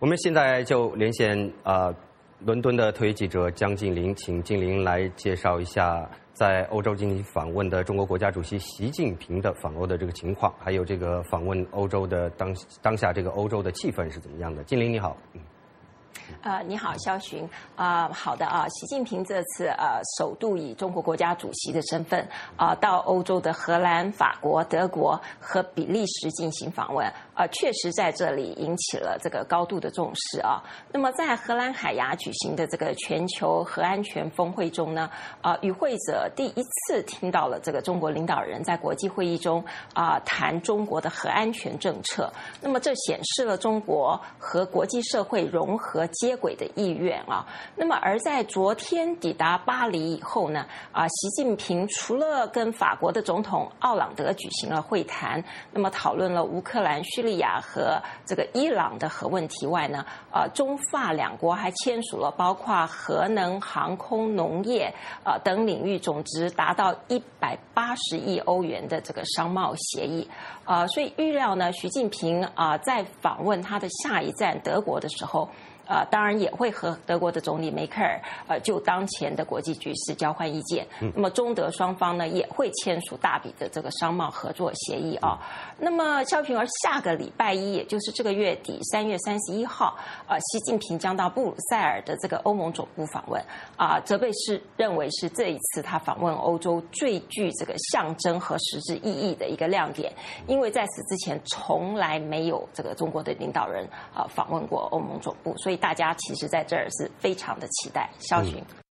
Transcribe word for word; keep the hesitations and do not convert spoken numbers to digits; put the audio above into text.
我们现在就连线呃伦敦的特约记者江静玲，请静玲来介绍一下在欧洲进行访问的中国国家主席习近平的访欧的这个情况，还有这个访问欧洲的当当下这个欧洲的气氛是怎么样的。静玲你好。嗯呃，你好，肖寻啊、呃，好的啊，习近平这次呃首度以中国国家主席的身份啊、呃、到欧洲的荷兰、法国、德国和比利时进行访问，呃，确实在这里引起了这个高度的重视啊。那么在荷兰海牙举行的这个全球核安全峰会中呢，啊、呃，与会者第一次听到了这个中国领导人在国际会议中啊、呃、谈中国的核安全政策。那么这显示了中国和国际社会融合接轨的意愿啊。那么而在昨天抵达巴黎以后呢，啊，习近平除了跟法国的总统奥朗德举行了会谈，那么讨论了乌克兰、叙利亚和这个伊朗的核问题外呢，啊，中法两国还签署了包括核能、航空、农业啊等领域总值达到一百八十亿欧元的这个商贸协议啊。所以预料呢，习近平啊在访问他的下一站德国的时候，呃，当然也会和德国的总理梅克尔呃就当前的国际局势交换意见。嗯、那么中德双方呢也会签署大笔的这个商贸合作协议啊。嗯、那么肖平儿下个礼拜一，也就是这个月底三月三十一号，呃，习近平将到布鲁塞尔的这个欧盟总部访问啊，则被是认为是这一次他访问欧洲最具这个象征和实质意义的一个亮点，因为在此之前从来没有这个中国的领导人啊访问过欧盟总部，所以大家其实在这儿是非常的期待。肖群。嗯